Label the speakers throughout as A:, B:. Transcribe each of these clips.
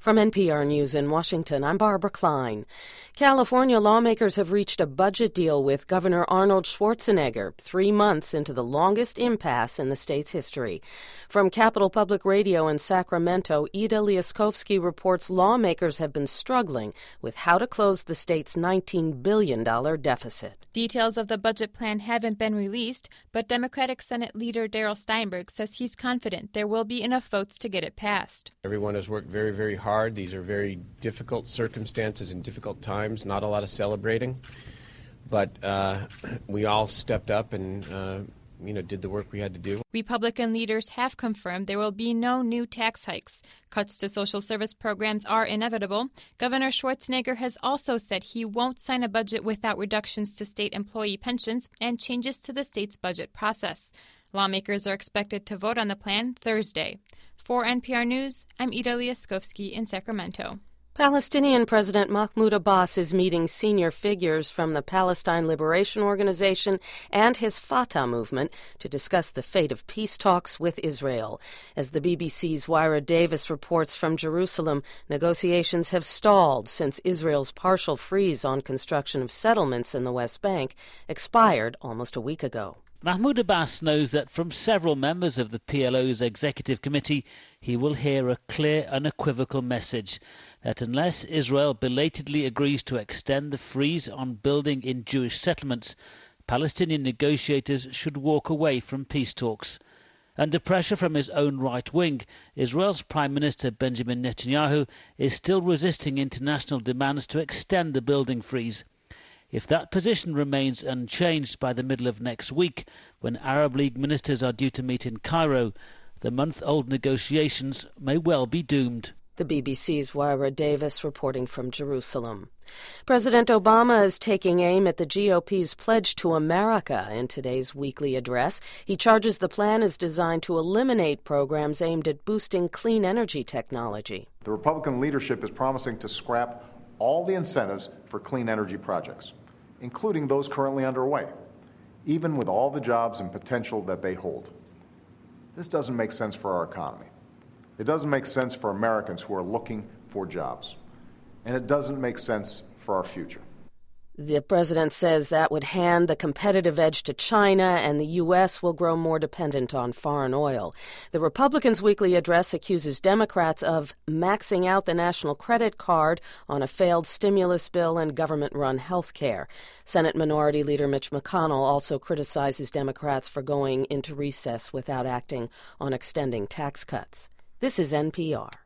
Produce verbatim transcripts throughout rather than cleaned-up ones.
A: From N P R News in Washington, I'm Barbara Klein. California lawmakers have reached a budget deal with Governor Arnold Schwarzenegger, three months into the longest impasse in the state's history. From Capital Public Radio in Sacramento, Ida Liaskovsky reports lawmakers have been struggling with how to close the state's nineteen billion dollars deficit.
B: Details of the budget plan haven't been released, but Democratic Senate Leader Darrell Steinberg says he's confident there will be enough votes to get it passed.
C: Everyone has worked very, very hard. These are very difficult circumstances and difficult times, not a lot of celebrating. But uh, we all stepped up and uh, you know, did the work we had to do.
B: Republican leaders have confirmed there will be no new tax hikes. Cuts to social service programs are inevitable. Governor Schwarzenegger has also said he won't sign a budget without reductions to state employee pensions and changes to the state's budget process. Lawmakers are expected to vote on the plan Thursday. For N P R News, I'm Ida Liaskovsky in Sacramento.
A: Palestinian President Mahmoud Abbas is meeting senior figures from the Palestine Liberation Organization and his Fatah movement to discuss the fate of peace talks with Israel. As the B B C's Wyra Davis reports from Jerusalem, negotiations have stalled since Israel's partial freeze on construction of settlements in the West Bank expired almost a week ago.
D: Mahmoud Abbas knows that from several members of the P L O's executive committee, he will hear a clear, unequivocal message that unless Israel belatedly agrees to extend the freeze on building in Jewish settlements, Palestinian negotiators should walk away from peace talks. Under pressure from his own right wing, Israel's Prime Minister Benjamin Netanyahu is still resisting international demands to extend the building freeze. If that position remains unchanged by the middle of next week, when Arab League ministers are due to meet in Cairo, the month-old negotiations may well be doomed.
A: The B B C's Wyra Davis reporting from Jerusalem. President Obama is taking aim at the G O P's Pledge to America in today's weekly address. He charges the plan is designed to eliminate programs aimed at boosting clean energy technology.
E: The Republican leadership is promising to scrap all the incentives for clean energy projects, including those currently underway, even with all the jobs and potential that they hold. This doesn't make sense for our economy. It doesn't make sense for Americans who are looking for jobs. And it doesn't make sense for our future.
A: The president says that would hand the competitive edge to China, and the U S will grow more dependent on foreign oil. The Republicans' weekly address accuses Democrats of maxing out the national credit card on a failed stimulus bill and government-run health care. Senate Minority Leader Mitch McConnell also criticizes Democrats for going into recess without acting on extending tax cuts. This is N P R.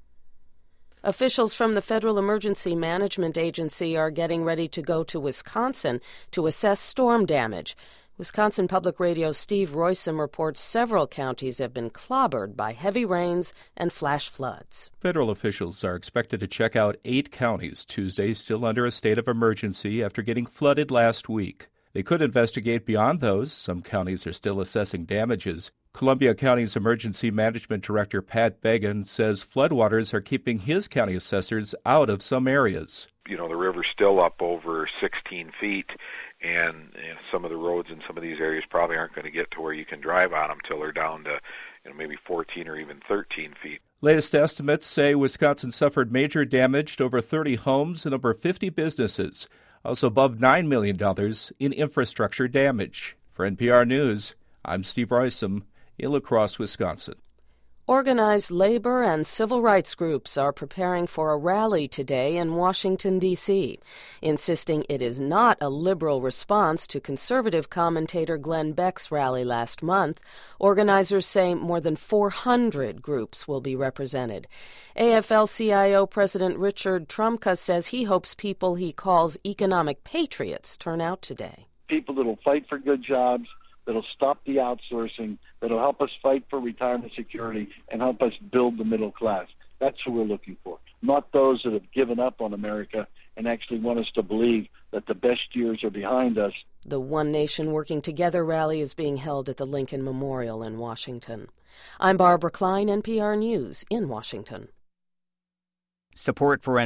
A: Officials from the Federal Emergency Management Agency are getting ready to go to Wisconsin to assess storm damage. Wisconsin Public Radio's Steve Roysam reports several counties have been clobbered by heavy rains and flash floods.
F: Federal officials are expected to check out eight counties Tuesday still under a state of emergency after getting flooded last week. They could investigate beyond those. Some counties are still assessing damages. Columbia County's Emergency Management Director Pat Began says floodwaters are keeping his county assessors out of some areas.
G: You know, the river's still up over sixteen feet, and you know, some of the roads in some of these areas probably aren't going to get to where you can drive on them till they're down to you know, maybe fourteen or even thirteen feet.
F: Latest estimates say Wisconsin suffered major damage to over thirty homes and over fifty businesses, also above nine million dollars in infrastructure damage. For N P R News, I'm Steve Roysam in La Crosse, Wisconsin.
A: Organized labor and civil rights groups are preparing for a rally today in Washington, D C, insisting it is not a liberal response to conservative commentator Glenn Beck's rally last month. Organizers say more than four hundred groups will be represented. A F L C I O President Richard Trumka says he hopes people he calls economic patriots turn out today.
H: People that will fight for good jobs, that'll stop the outsourcing, that'll help us fight for retirement security and help us build the middle class. That's who we're looking for, not those that have given up on America and actually want us to believe that the best years are behind us.
A: The One Nation Working Together rally is being held at the Lincoln Memorial in Washington. I'm Barbara Klein, N P R News in Washington.
I: Support for